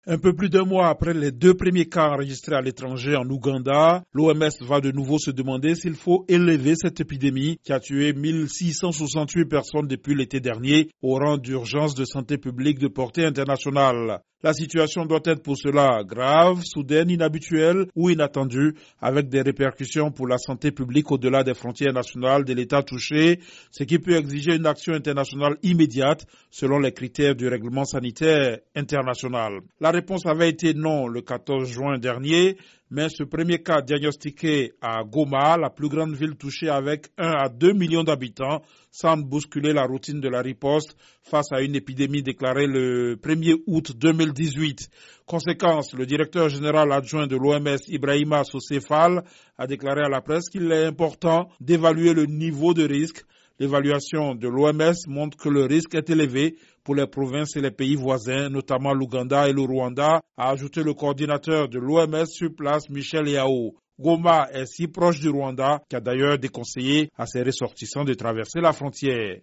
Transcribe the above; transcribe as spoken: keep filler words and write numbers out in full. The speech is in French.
Un peu plus d'un mois après les deux premiers cas enregistrés à l'étranger en Ouganda, l'O M S va de nouveau se demander s'il faut élever cette épidémie qui a tué mille six cent soixante-huit personnes depuis l'été dernier au rang d'urgence de santé publique de portée internationale. La situation doit être pour cela grave, soudaine, inhabituelle ou inattendue, avec des répercussions pour la santé publique au-delà des frontières nationales de l'État touché, ce qui peut exiger une action internationale immédiate selon les critères du règlement sanitaire international. La réponse avait été non le quatorze juin dernier, mais ce premier cas diagnostiqué à Goma, la plus grande ville touchée avec un à deux millions d'habitants, semble bousculer la routine de la riposte face à une épidémie déclarée le premier août deux mille dix-huit. Conséquence, le directeur général adjoint de l'O M S, Ibrahima Sosé-Fall, a déclaré à la presse qu'il est important d'évaluer le niveau de risque. L'évaluation de l'O M S montre que le risque est élevé pour les provinces et les pays voisins, notamment l'Ouganda et le Rwanda, a ajouté le coordinateur de l'O M S sur place, Michel Yao. Goma est si proche du Rwanda qu'il a d'ailleurs déconseillé à ses ressortissants de traverser la frontière.